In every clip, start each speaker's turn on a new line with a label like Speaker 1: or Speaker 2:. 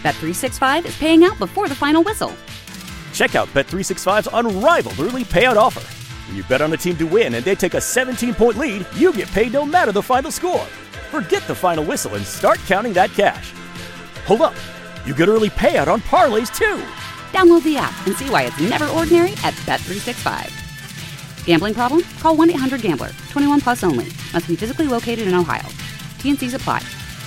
Speaker 1: Bet365 is paying out before the final whistle.
Speaker 2: Check out Bet365's unrivaled early payout offer. When you bet on a team to win and they take a 17-point lead, you get paid no matter the final score. Forget the final whistle and start counting that cash. Hold up. You get early payout on parlays, too.
Speaker 1: Download the app and see why it's never ordinary at Bet365. Gambling problem? Call 1-800-GAMBLER. 21 plus only. Must be physically located in Ohio. T&Cs apply.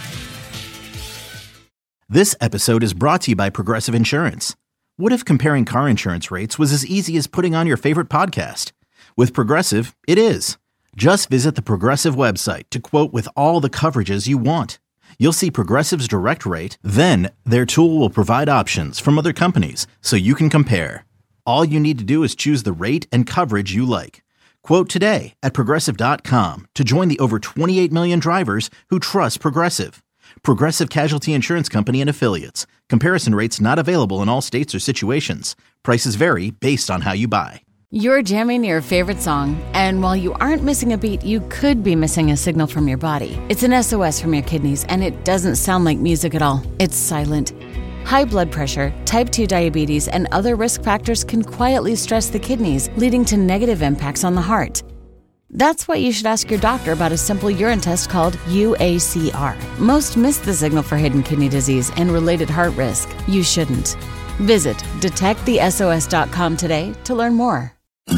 Speaker 3: This episode is brought to you by Progressive Insurance. What if comparing car insurance rates was as easy as putting on your favorite podcast? With Progressive, it is. Just visit the Progressive website to quote with all the coverages you want. You'll see Progressive's direct rate, then their tool will provide options from other companies so you can compare. All you need to do is choose the rate and coverage you like. Quote today at Progressive.com to join the over 28 million drivers who trust Progressive. Progressive Casualty Insurance Company and Affiliates. Comparison rates not available in all states or situations. Prices vary based on how you buy.
Speaker 4: You're jamming your favorite song, and while you aren't missing a beat, you could be missing a signal from your body. It's an SOS from your kidneys, and it doesn't sound like music at all. It's silent. High blood pressure, type 2 diabetes, and other risk factors can quietly stress the kidneys, leading to negative impacts on the heart. That's why you should ask your doctor about a simple urine test called UACR. Most miss the signal for hidden kidney disease and related heart risk. You shouldn't. Visit detectthesos.com today to learn more.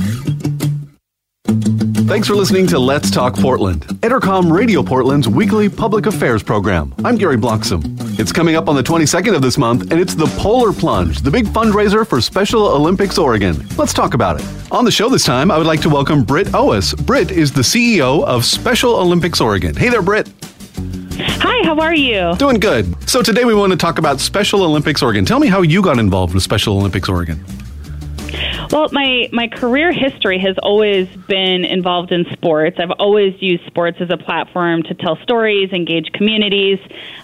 Speaker 5: Thanks for listening to Let's Talk Portland, Entercom Radio Portland's weekly public affairs program. I'm Gary Bloxam. It's coming up on the 22nd of this month, and it's the Polar Plunge, the big fundraiser for Special Olympics Oregon. Let's talk about it. On the show this time, I would like to welcome Britt Owis. Britt is the CEO of Special Olympics Oregon. Hey there, Britt.
Speaker 6: Hi, how are you?
Speaker 5: Doing good. So today we want to talk about Special Olympics Oregon. Tell me how you got involved with Special Olympics Oregon.
Speaker 6: Well, my career history has always been involved in sports. I've always used sports as a platform to tell stories, engage communities,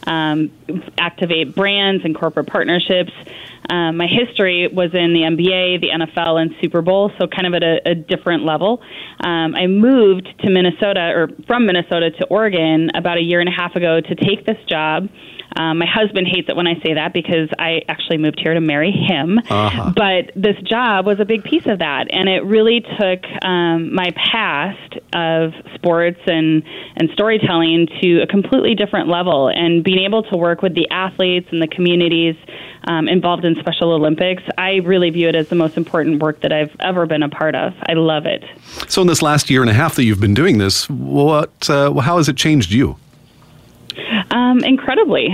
Speaker 6: activate brands and corporate partnerships. My history was in the NBA, the NFL, and Super Bowl, so kind of at a different level. I moved to Minnesota, or from Minnesota to Oregon about a year and a half ago to take this job. My husband hates it when I say that because I actually moved here to marry him. But this job was a big piece of that, and it really took my past of sports and storytelling to a completely different level, and being able to work with the athletes and the communities involved in Special Olympics, I really view it as the most important work that I've ever been a part of. I love it. So in this last year and a half that you've been doing this, how has it changed you? Incredibly.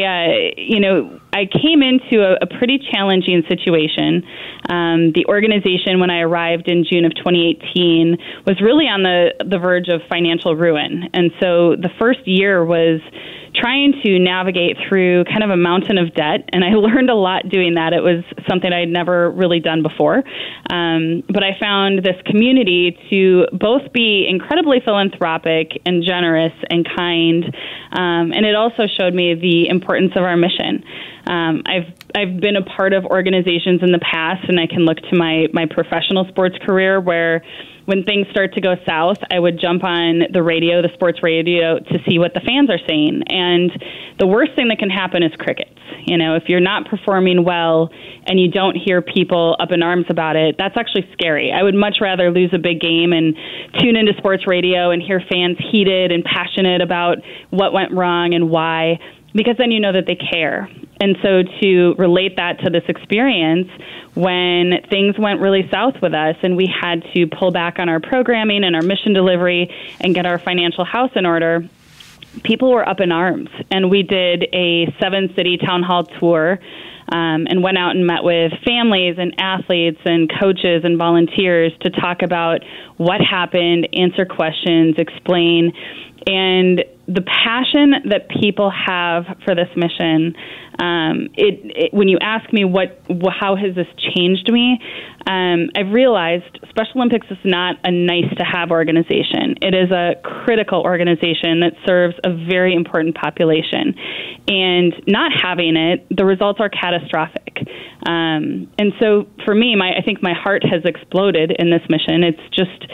Speaker 6: I came into a pretty challenging situation. The organization, when I arrived in June of 2018, was really on the verge of financial ruin. And so the first year was trying to navigate through kind of a mountain of debt, and I learned a lot doing that. It was something I'd never really done before. But I found this community to both be incredibly philanthropic and generous and kind, and it also showed me the importance of our mission. I've been a part of organizations in the past, and I can look to my professional sports career where when things start to go south, I would jump on the sports radio, to see what the fans are saying. And the worst thing that can happen is crickets. If you're not performing well and you don't hear people up in arms about it, that's actually scary. I would much rather lose a big game and tune into sports radio and hear fans heated and passionate about what went wrong and why, because then you know that they care. And so to relate that to this experience, when things went really south with us and we had to pull back on our programming and our mission delivery and get our financial house in order, people were up in arms. And we did a 7-city town hall tour and went out and met with families and athletes and coaches and volunteers to talk about what happened, answer questions, explain. And the passion that people have for this mission, when you ask me how has this changed me, I've realized Special Olympics is not a nice-to-have organization. It is a critical organization that serves a very important population. And not having it, the results are catastrophic. And so for me, I think my heart has exploded in this mission. It's just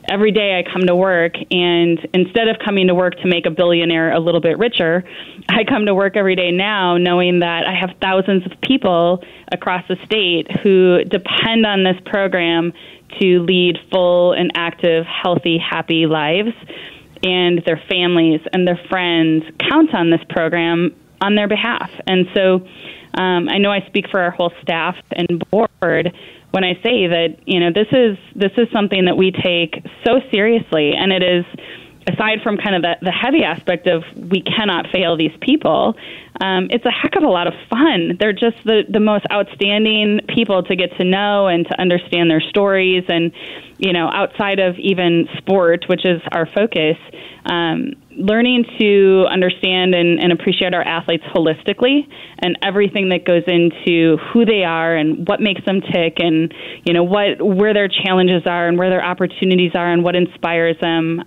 Speaker 6: every day I come to work, and instead of coming to work to make a billionaire a little bit richer, I come to work every day now knowing that I have thousands of people across the state who depend on this program to lead full and active, healthy, happy lives, and their families and their friends count on this program on their behalf. And so I know I speak for our whole staff and board when I say that, this is something that we take so seriously, and it is, aside from kind of the heavy aspect of we cannot fail these people, it's a heck of a lot of fun. They're just the most outstanding people to get to know and to understand their stories. And, outside of even sport, which is our focus, learning to understand and appreciate our athletes holistically and everything that goes into who they are and what makes them tick and, where their challenges are and where their opportunities are and what inspires them.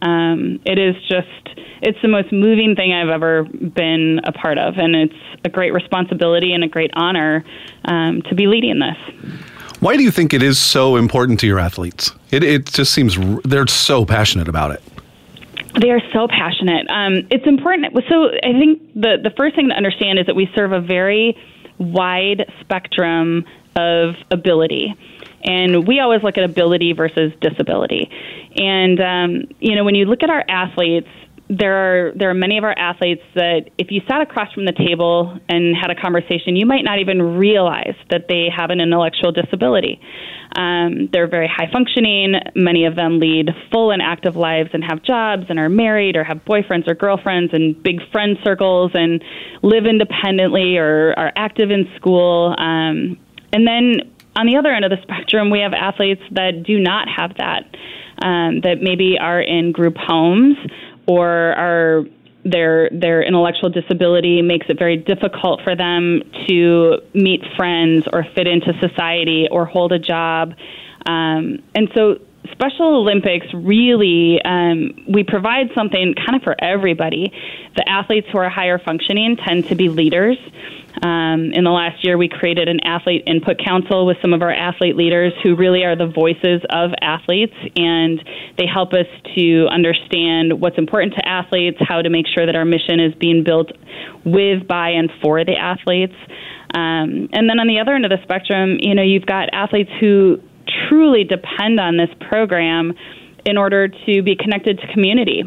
Speaker 6: It's the most moving thing I've ever been a part of, and it's a great responsibility and a great honor to be leading this.
Speaker 5: Why do you think it is so important to your athletes? It just seems they're so passionate about it.
Speaker 6: They are so passionate. It's important. So I think the first thing to understand is that we serve a very wide spectrum of ability. And we always look at ability versus disability. And, when you look at our athletes, there are many of our athletes that if you sat across from the table and had a conversation, you might not even realize that they have an intellectual disability. They're very high functioning. Many of them lead full and active lives and have jobs and are married or have boyfriends or girlfriends and big friend circles and live independently or are active in school. And then on the other end of the spectrum, we have athletes that do not have that, that maybe are in group homes or their intellectual disability makes it very difficult for them to meet friends or fit into society or hold a job. And so Special Olympics really, we provide something kind of for everybody. The athletes who are higher functioning tend to be leaders. In the last year, we created an athlete input council with some of our athlete leaders who really are the voices of athletes, and they help us to understand what's important to athletes, how to make sure that our mission is being built with, by, and for the athletes. And then on the other end of the spectrum, you've got athletes who truly depend on this program in order to be connected to community.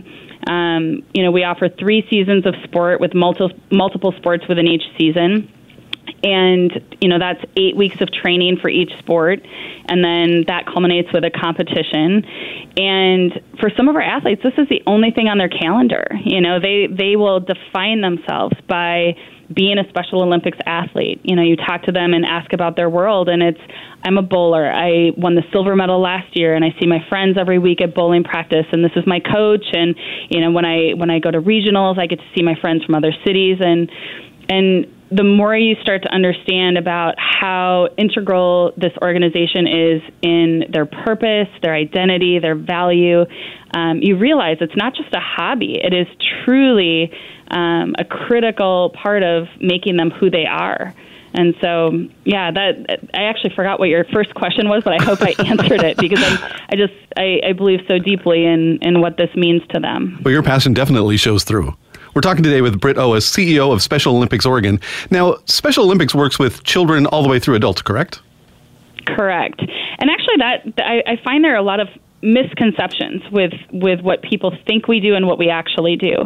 Speaker 6: We offer 3 seasons of sport with multiple sports within each season. And, that's 8 weeks of training for each sport. And then that culminates with a competition. And for some of our athletes, this is the only thing on their calendar. They will define themselves by being a Special Olympics athlete. You talk to them and ask about their world, and it's, I'm a bowler. I won the silver medal last year, and I see my friends every week at bowling practice, and this is my coach. And, when I go to regionals, I get to see my friends from other cities. And the more you start to understand about how integral this organization is in their purpose, their identity, their value, you realize it's not just a hobby. It is truly a critical part of making them who they are. And so, I actually forgot what your first question was, but I hope I answered it because I believe so deeply in what this means to them.
Speaker 5: Well, your passion definitely shows through. We're talking today with Britt Oas, CEO of Special Olympics Oregon. Now, Special Olympics works with children all the way through adults, correct?
Speaker 6: Correct. And actually, I find there are a lot of misconceptions with what people think we do and what we actually do.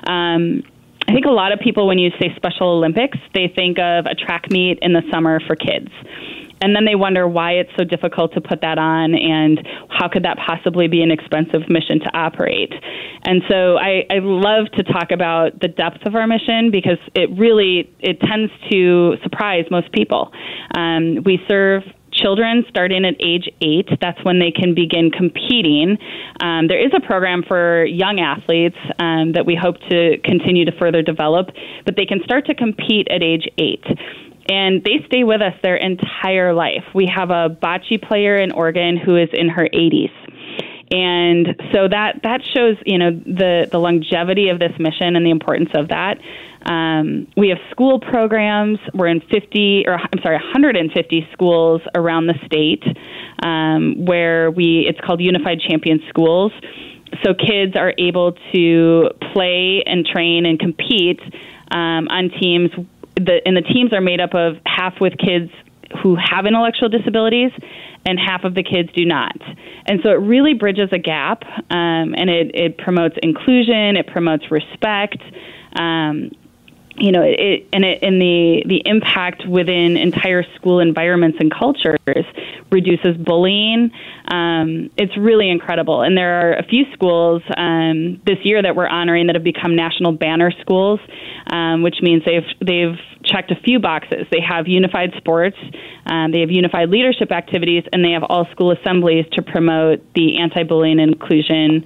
Speaker 6: I think a lot of people, when you say Special Olympics, they think of a track meet in the summer for kids. And then they wonder why it's so difficult to put that on and how could that possibly be an expensive mission to operate. And so I love to talk about the depth of our mission because it tends to surprise most people. We serve children starting at age 8. That's when they can begin competing. There is a program for young athletes that we hope to continue to further develop, but they can start to compete at age 8. And they stay with us their entire life. We have a bocce player in Oregon who is in her 80s. And so that shows, the longevity of this mission and the importance of that. We have school programs. We're in 150 schools around the state where it's called Unified Champion Schools. So kids are able to play and train and compete on teams. And the teams are made up of half with kids who have intellectual disabilities and half of the kids do not. And so it really bridges a gap, and it promotes inclusion, it promotes respect, the impact within entire school environments and cultures reduces bullying. It's really incredible. And there are a few schools this year that we're honoring that have become national banner schools, which means they've checked a few boxes. They have unified sports, they have unified leadership activities, and they have all school assemblies to promote the anti-bullying and inclusion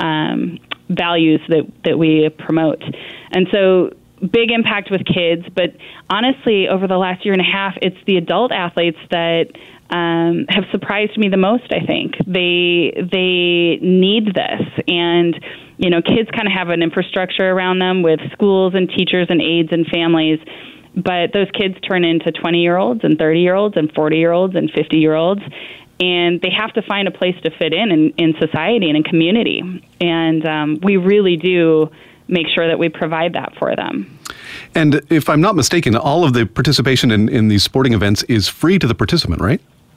Speaker 6: values that we promote. And so big impact with kids, but honestly, over the last year and a half, it's the adult athletes that have surprised me the most, I think. They need this, and kids kind of have an infrastructure around them with schools and teachers and aides and families, but those kids turn into 20-year-olds and 30-year-olds and 40-year-olds and 50-year-olds, and they have to find a place to fit in society and in community, and we really do make sure that we provide that for them.
Speaker 5: And if I'm not mistaken, all of the participation in these sporting events is free to the participant, right?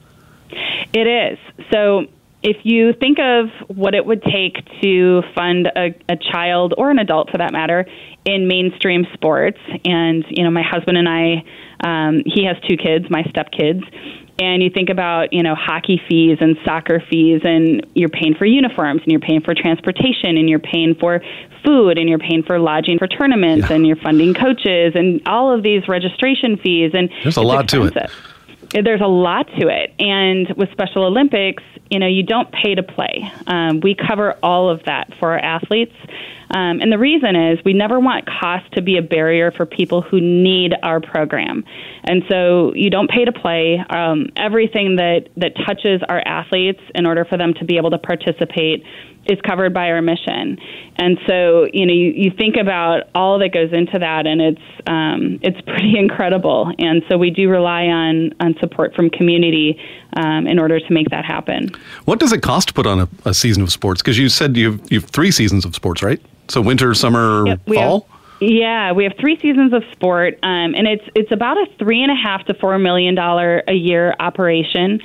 Speaker 6: It is. So if you think of what it would take to fund a child or an adult, for that matter, in mainstream sports, and my husband and I, he has 2 kids, my stepkids, and you think about hockey fees and soccer fees, and you're paying for uniforms, and you're paying for transportation, and you're paying for food, and you're paying for lodging for tournaments, and you're funding coaches, and all of these registration fees, and
Speaker 5: there's a lot to it.
Speaker 6: There's a lot to it. And with Special Olympics, you don't pay to play. We cover all of that for our athletes. And the reason is we never want cost to be a barrier for people who need our program. And so you don't pay to play. Everything that touches our athletes in order for them to be able to participate is covered by our mission. And so, you think about all that goes into that, and it's pretty incredible. And so we do rely on support from community in order to make that happen.
Speaker 5: What does it cost to put on a season of sports? Because you said you have 3 seasons of sports, right? So winter, summer, fall?
Speaker 6: We have 3 seasons of sport, and it's about a $3.5 to $4 million a year operation.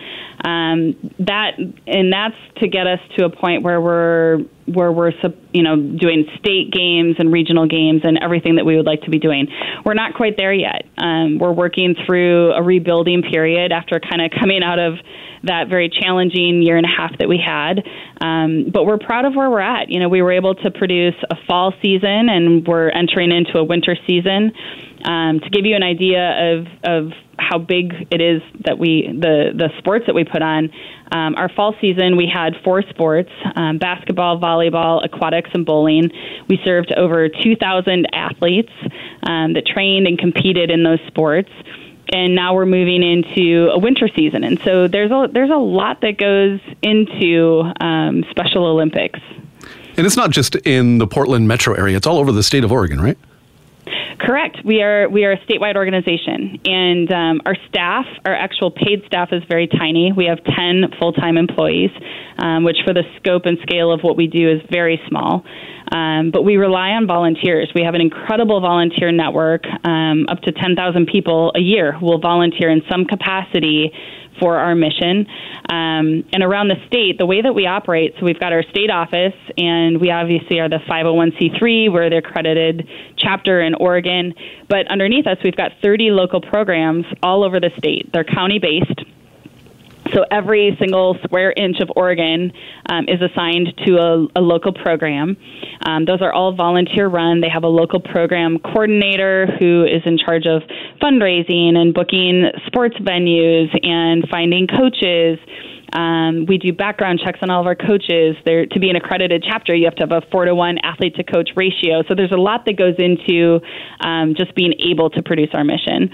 Speaker 6: That's to get us to a point where we're doing state games and regional games and everything that we would like to be doing. We're not quite there yet. We're working through a rebuilding period after kind of coming out of that very challenging year and a half that we had. But we're proud of where we're at. We were able to produce a fall season, and we're entering into a winter season. To give you an idea of how big it is that the sports that we put on, our fall season, we had 4 sports, basketball, volleyball, aquatics, and bowling. We served over 2,000 athletes that trained and competed in those sports. And now we're moving into a winter season. And so there's a lot that goes into Special Olympics.
Speaker 5: And it's not just in the Portland metro area. It's all over the state of Oregon, right?
Speaker 6: Correct. We are a statewide organization, and our staff, our actual paid staff, is very tiny. We have 10 full-time employees, which for the scope and scale of what we do is very small. But we rely on volunteers. We have an incredible volunteer network, up to 10,000 people a year who will volunteer in some capacity for our mission. And around the state, the way that we operate, so we've got our state office, and we obviously are the 501c3. We're the accredited chapter in Oregon. But underneath us, we've got 30 local programs all over the state. They're county-based. So every single square inch of Oregon is assigned to a local program. Those are all volunteer-run. They have a local program coordinator who is in charge of fundraising and booking sports venues and finding coaches. We do background checks on all of our coaches. To be an accredited chapter, you have to have a 4-to-1 athlete-to-coach ratio. So there's a lot that goes into just being able to produce our mission.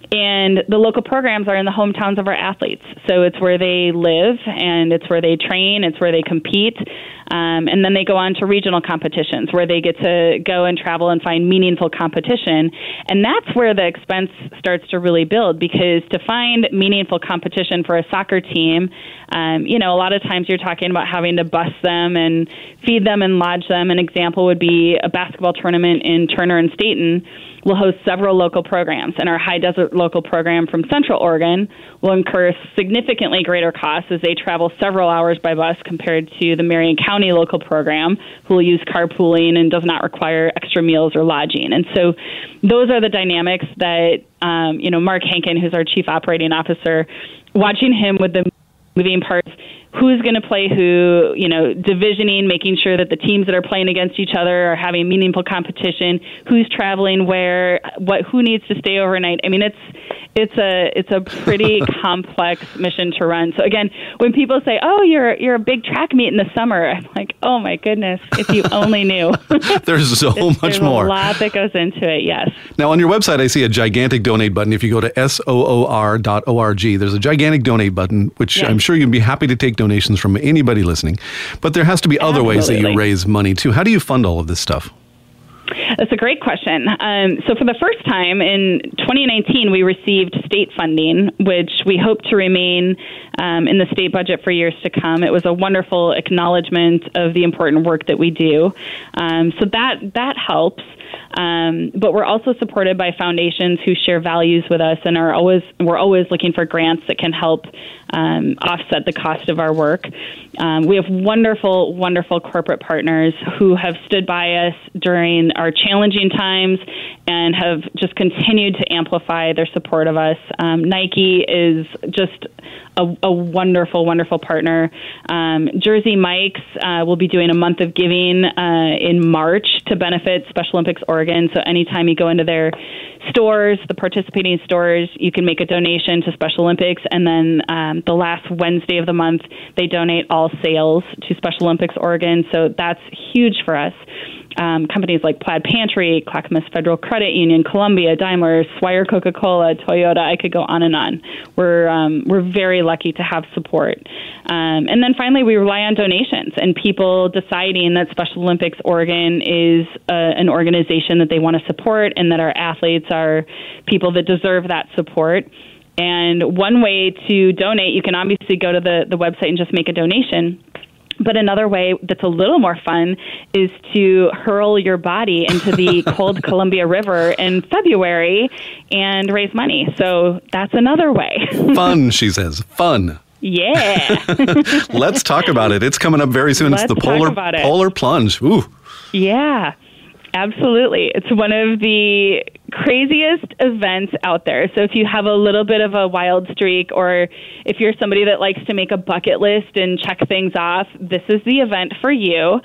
Speaker 6: And the local programs are in the hometowns of our athletes. So it's where they live, and it's where they train, it's where they compete. And then they go on to regional competitions where they get to go and travel and find meaningful competition. And that's where the expense starts to really build, because to find meaningful competition for a soccer team, a lot of times you're talking about having to bus them and feed them and lodge them. An example would be a basketball tournament in Turner and Staten will host several local programs, and our High Desert local program from Central Oregon will incur significantly greater costs as they travel several hours by bus compared to the Marion County local program, who will use carpooling and does not require extra meals or lodging. And so those are the dynamics that, Mark Hankin, who's our Chief Operating Officer, watching him with the moving parts, who's going to play who, divisioning, making sure that the teams that are playing against each other are having meaningful competition, who's traveling where, who needs to stay overnight. I mean, it's a pretty complex mission to run. So again, when people say, "Oh, you're a big track meet in the summer," I'm like, "Oh my goodness, if you only knew."
Speaker 5: There's so much more.
Speaker 6: There's a lot that goes into it. Yes.
Speaker 5: Now, on your website, I see a gigantic donate button. If you go to soor.org, there's a gigantic donate button, which I'm sure you'd be happy to take donations from anybody listening. But there has to be other ways that you raise money too. How do you fund all of this stuff?
Speaker 6: That's a great question. So for the first time in 2019, we received state funding, which we hope to remain in the state budget for years to come. It was a wonderful acknowledgement of the important work that we do. So that helps. But we're also supported by foundations who share values with us, and we're always looking for grants that can help offset the cost of our work. We have wonderful, wonderful corporate partners who have stood by us during our challenging times and have just continued to amplify their support of us. Nike is just a wonderful, wonderful partner. Jersey Mike's will be doing a month of giving in March to benefit Special Olympics Oregon. So anytime you go into their stores, the participating stores, you can make a donation to Special Olympics. And then the last Wednesday of the month, they donate all sales to Special Olympics Oregon. So that's huge for us. Companies like Plaid Pantry, Clackamas Federal Credit Union, Columbia, Daimler, Swire Coca-Cola, Toyota, I could go on and on. We're very lucky to have support. And then finally, we rely on donations and people deciding that Special Olympics Oregon is an organization that they want to support and that our athletes are people that deserve that support. And one way to donate, you can obviously go to the website and just make a donation. But another way that's a little more fun is to hurl your body into the cold Columbia River in February and raise money. So that's another way.
Speaker 5: Fun, she says. Fun.
Speaker 6: Yeah.
Speaker 5: Let's talk about it. It's coming up very soon. It's the Polar Plunge. Ooh.
Speaker 6: Yeah. Absolutely. It's one of the craziest events out there. So if you have a little bit of a wild streak, or if you're somebody that likes to make a bucket list and check things off, this is the event for you.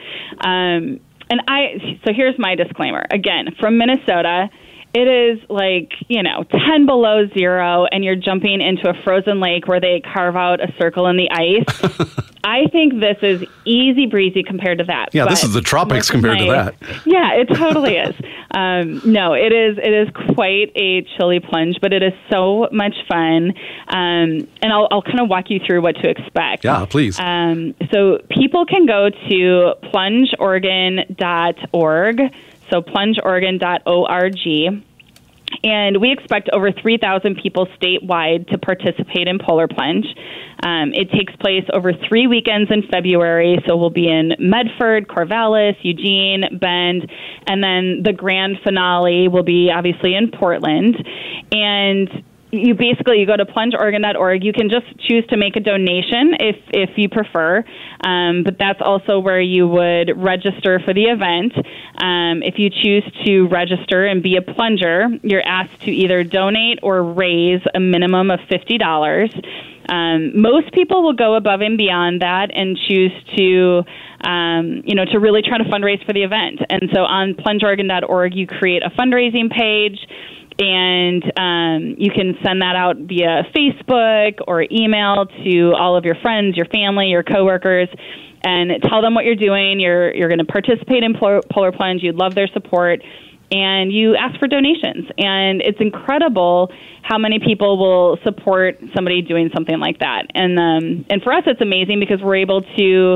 Speaker 6: So here's my disclaimer. Again, from Minnesota, it is 10 below zero, and you're jumping into a frozen lake where they carve out a circle in the ice. I think this is easy breezy compared to that.
Speaker 5: Yeah, this is the tropics compared to that.
Speaker 6: Yeah, it totally is. No, it is quite a chilly plunge, but it is so much fun. And I'll kind of walk you through what to expect.
Speaker 5: Yeah, please.
Speaker 6: So people can go to plungeoregon.org. So plungeoregon.org. And we expect over 3,000 people statewide to participate in Polar Plunge. It takes place over 3 weekends in February, so we'll be in Medford, Corvallis, Eugene, Bend, and then the grand finale will be obviously in Portland. And you go to plungeoregon.org. You can just choose to make a donation if you prefer, but that's also where you would register for the event. If you choose to register and be a plunger, you're asked to either donate or raise a minimum of $50. Most people will go above and beyond that and choose to really try to fundraise for the event. And so on plungeoregon.org, you create a fundraising page. And you can send that out via Facebook or email to all of your friends, your family, your coworkers, and tell them what you're doing. You're going to participate in Polar Plunge. You'd love their support. and you ask for donations. And it's incredible how many people will support somebody doing something like that. And for us, it's amazing because we're able to,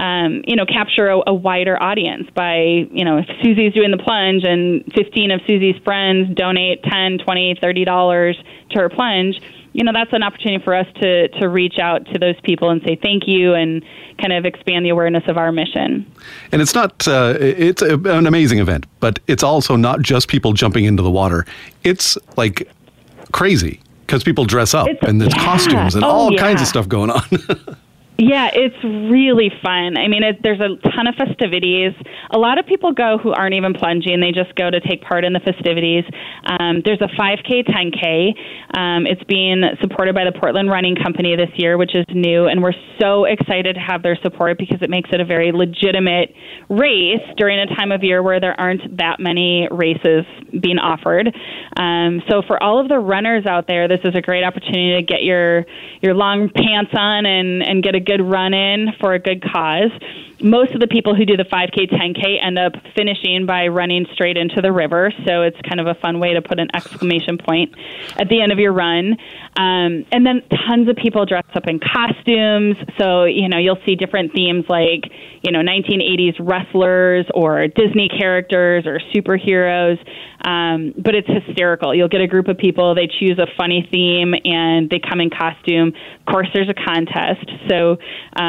Speaker 6: capture a wider audience by, if Susie's doing the plunge and 15 of Susie's friends donate $10, $20, $30 to her plunge, that's an opportunity for us to reach out to those people and say thank you and kind of expand the awareness of our mission.
Speaker 5: And it's not, it's an amazing event, but it's also not just people jumping into the water. It's like crazy because people dress up and there's costumes and all kinds of stuff going on.
Speaker 6: Yeah, it's really fun. I mean, there's a ton of festivities. A lot of people go who aren't even plunging. They just go to take part in the festivities. There's a 5K, 10K. It's being supported by the Portland Running Company this year, which is new, and we're so excited to have their support because it makes it a very legitimate race during a time of year where there aren't that many races being offered. So for all of the runners out there, this is a great opportunity to get your long pants on and get a good run in for a good cause. Most of the people who do the 5K, 10K end up finishing by running straight into the river, so it's kind of a fun way to put an exclamation point at the end of your run. And then tons of people dress up in costumes, so you'll see different themes like 1980s wrestlers or Disney characters or superheroes, but it's hysterical. You'll get a group of people, they choose a funny theme, and they come in costume. Of course, there's a contest, so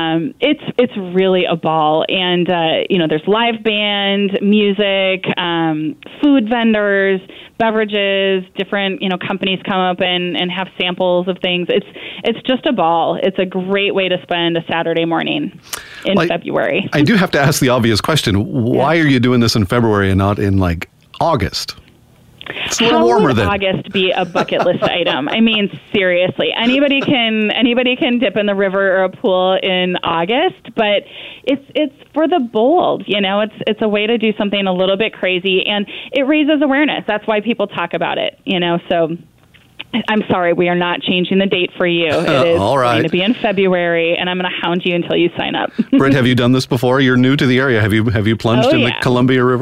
Speaker 6: it's really a ball. And there's live band, music, food vendors, beverages, different companies come up and have samples of things. It's just a ball. It's a great way to spend a Saturday morning in February.
Speaker 5: I do have to ask the obvious question: why are you doing this in February and not in August? It's a little warmer then.
Speaker 6: How would August be a bucket list item? I mean, seriously, anybody can dip in the river or a pool in August, but it's for the bold. It's a way to do something a little bit crazy, and it raises awareness. That's why people talk about it. So I'm sorry, we are not changing the date for you. It is going to be in February, and I'm going to hound you until you sign up.
Speaker 5: Britt, have you done this before? You're new to the area. Have you plunged in the Columbia River?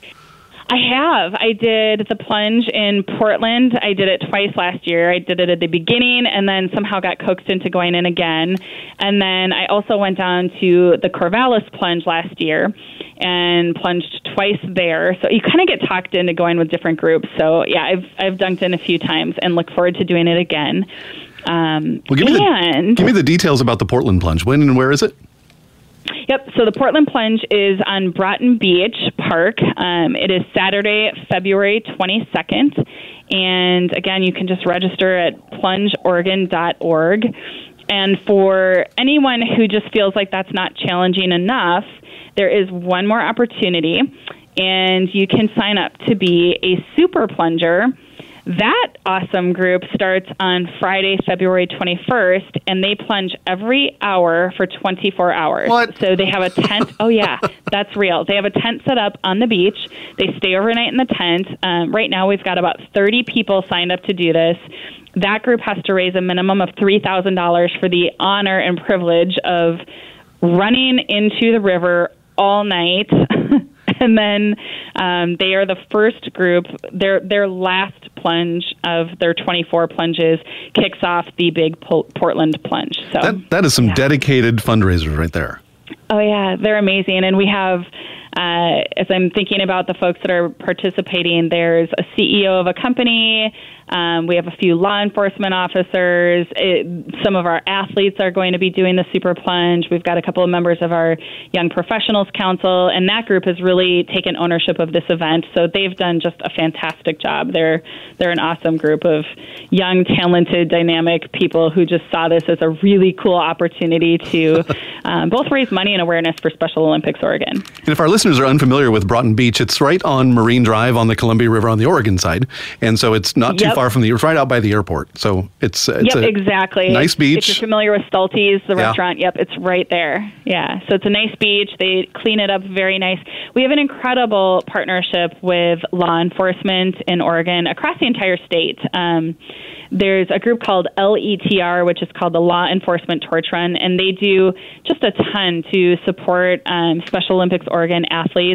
Speaker 6: I have. I did the plunge in Portland. I did it twice last year. I did it at the beginning and then somehow got coaxed into going in again. And then I also went down to the Corvallis plunge last year and plunged twice there. So you kind of get talked into going with different groups. So yeah, I've dunked in a few times and look forward to doing it again.
Speaker 5: Give me the details about the Portland plunge. When and where is it?
Speaker 6: Yep. So the Portland Plunge is on Broughton Beach Park. It is Saturday, February 22nd. And again, you can just register at plungeoregon.org. And for anyone who just feels like that's not challenging enough, there is one more opportunity, and you can sign up to be a super plunger. That awesome group starts on Friday, February 21st, and they plunge every hour for 24 hours.
Speaker 5: What?
Speaker 6: So they have a tent. Oh, yeah, that's real. They have a tent set up on the beach. They stay overnight in the tent. Right now, we've got about 30 people signed up to do this. That group has to raise a minimum of $3,000 for the honor and privilege of running into the river all night. And then they are the first group. Their last plunge of their 24 plunges kicks off the big Portland plunge. So
Speaker 5: that is some dedicated fundraisers right there.
Speaker 6: Oh, yeah. They're amazing. And we have, as I'm thinking about the folks that are participating, there's a CEO of a company. We have a few law enforcement officers. Some of our athletes are going to be doing the Super Plunge. We've got a couple of members of our Young Professionals Council, and that group has really taken ownership of this event. So they've done just a fantastic job. They're an awesome group of young, talented, dynamic people who just saw this as a really cool opportunity to both raise money and awareness for Special Olympics Oregon.
Speaker 5: And if our listeners are unfamiliar with Broughton Beach, it's right on Marine Drive on the Columbia River on the Oregon side, and so it's not too far from it's right out by the airport. So it's
Speaker 6: exactly.
Speaker 5: Nice beach.
Speaker 6: If you're familiar with Stulte's, the restaurant, it's right there. Yeah, so it's a nice beach. They clean it up very nice. We have an incredible partnership with law enforcement in Oregon across the entire state. There's a group called LETR, which is called the Law Enforcement Torch Run, and they do just a ton to support Special Olympics Oregon athletes.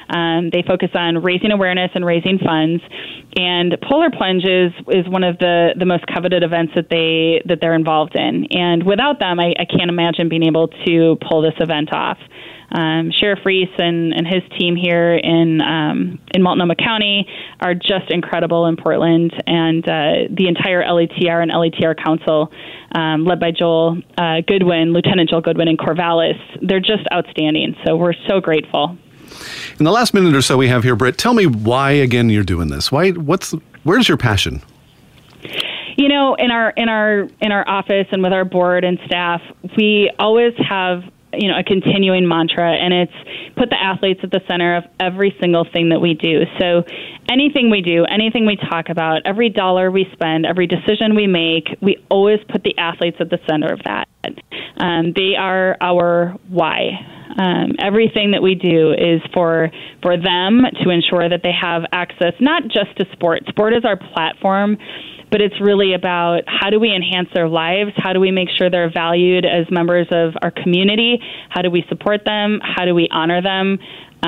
Speaker 6: They focus on raising awareness and raising funds. And Polar Plunge is one of the most coveted events that they're involved in. And without them, I can't imagine being able to pull this event off. Sheriff Reese and his team here in Multnomah County are just incredible in Portland, and the entire LETR and LETR Council, led by Joel Goodwin, Lieutenant Joel Goodwin in Corvallis, they're just outstanding. So we're so grateful.
Speaker 5: In the last minute or so we have here, Britt, tell me why again you're doing this. Where's your passion?
Speaker 6: You know, in our office and with our board and staff, we always have a continuing mantra, and it's put the athletes at the center of every single thing that we do. So anything we do, anything we talk about, every dollar we spend, every decision we make, we always put the athletes at the center of that. They are our why. Everything that we do is for them to ensure that they have access not just to sport. Sport is our platform, but it's really about how do we enhance their lives? How do we make sure they're valued as members of our community? How do we support them? How do we honor them?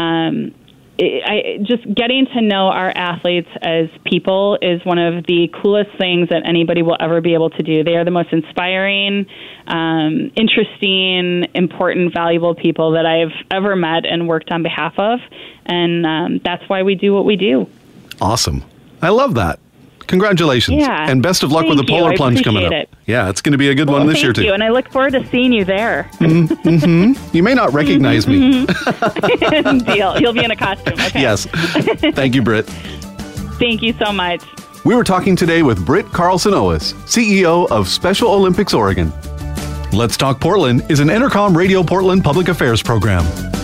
Speaker 6: Just getting to know our athletes as people is one of the coolest things that anybody will ever be able to do. They are the most inspiring, interesting, important, valuable people that I've ever met and worked on behalf of. And that's why we do what we do.
Speaker 5: Awesome. I love that. Congratulations.
Speaker 6: Yeah.
Speaker 5: And best of luck with the Polar Plunge coming up. Yeah, it's going to be a good one this year, too.
Speaker 6: Thank you, and I look forward to seeing you there.
Speaker 5: Mm-hmm. You may not recognize me.
Speaker 6: Deal. You'll be in a costume. Okay.
Speaker 5: Yes. Thank you, Britt.
Speaker 6: Thank you so much.
Speaker 5: We were talking today with Britt Carlson-Oas, CEO of Special Olympics Oregon. Let's Talk Portland is an Entercom Radio Portland public affairs program.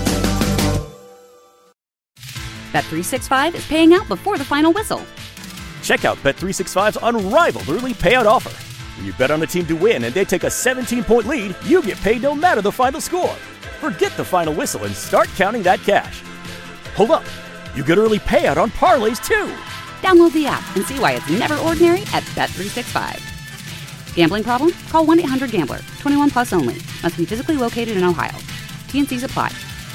Speaker 1: Bet365 is paying out before the final whistle.
Speaker 2: Check out Bet365's unrivaled early payout offer. When you bet on a team to win and they take a 17-point lead, you get paid no matter the final score. Forget the final whistle and start counting that cash. Hold up. You get early payout on parlays, too.
Speaker 1: Download the app and see why it's never ordinary at Bet365. Gambling problem? Call 1-800-GAMBLER. 21 plus only. Must be physically located in Ohio. T&Cs apply.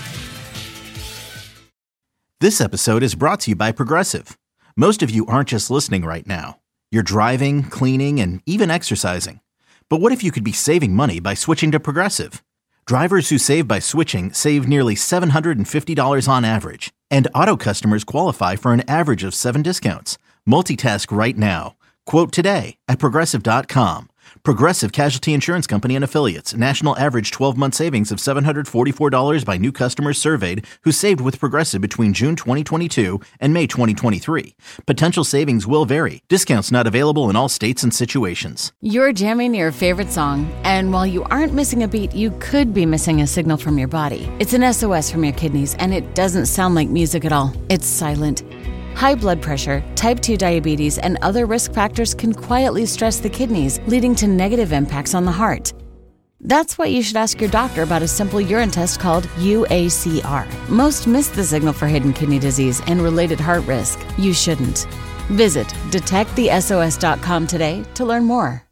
Speaker 3: This episode is brought to you by Progressive. Most of you aren't just listening right now. You're driving, cleaning, and even exercising. But what if you could be saving money by switching to Progressive? Drivers who save by switching save nearly $750 on average. And auto customers qualify for an average of 7 discounts. Multitask right now. Quote today at Progressive.com. Progressive Casualty Insurance Company and Affiliates. National average 12-month savings of $744 by new customers surveyed who saved with Progressive between June 2022 and May 2023. Potential savings will vary. Discounts not available in all states and situations.
Speaker 4: You're jamming your favorite song, and while you aren't missing a beat, you could be missing a signal from your body. It's an SOS from your kidneys, and it doesn't sound like music at all. It's silent. High blood pressure, type 2 diabetes, and other risk factors can quietly stress the kidneys, leading to negative impacts on the heart. That's why you should ask your doctor about a simple urine test called UACR. Most miss the signal for hidden kidney disease and related heart risk. You shouldn't. Visit detectthesos.com today to learn more.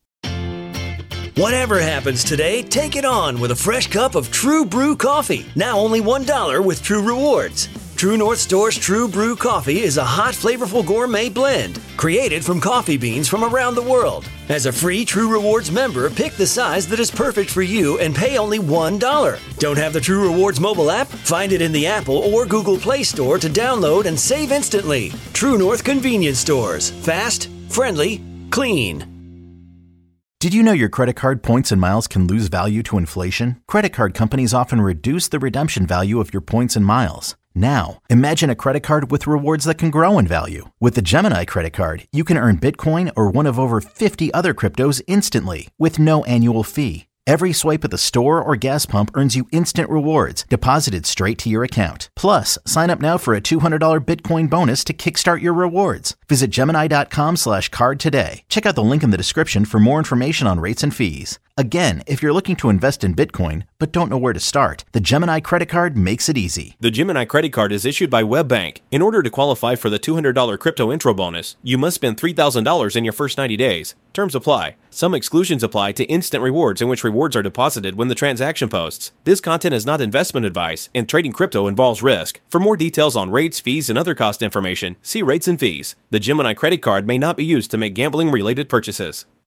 Speaker 7: Whatever happens today, take it on with a fresh cup of True Brew coffee. Now only $1 with True Rewards. True North Store's True Brew Coffee is a hot, flavorful gourmet blend created from coffee beans from around the world. As a free True Rewards member, pick the size that is perfect for you and pay only $1. Don't have the True Rewards mobile app? Find it in the Apple or Google Play Store to download and save instantly. True North Convenience Stores. Fast, friendly, clean.
Speaker 3: Did you know your credit card points and miles can lose value to inflation? Credit card companies often reduce the redemption value of your points and miles. Now, imagine a credit card with rewards that can grow in value. With the Gemini credit card, you can earn Bitcoin or one of over 50 other cryptos instantly with no annual fee. Every swipe at the store or gas pump earns you instant rewards deposited straight to your account. Plus, sign up now for a $200 Bitcoin bonus to kickstart your rewards. Visit Gemini.com/card today. Check out the link in the description for more information on rates and fees. Again, if you're looking to invest in Bitcoin but don't know where to start, the Gemini Credit Card makes it easy.
Speaker 8: The Gemini Credit Card is issued by WebBank. In order to qualify for the $200 crypto intro bonus, you must spend $3,000 in your first 90 days. Terms apply. Some exclusions apply to instant rewards, in which rewards are deposited when the transaction posts. This content is not investment advice, and trading crypto involves risk. For more details on rates, fees, and other cost information, see rates and fees. The Gemini Credit Card may not be used to make gambling-related purchases.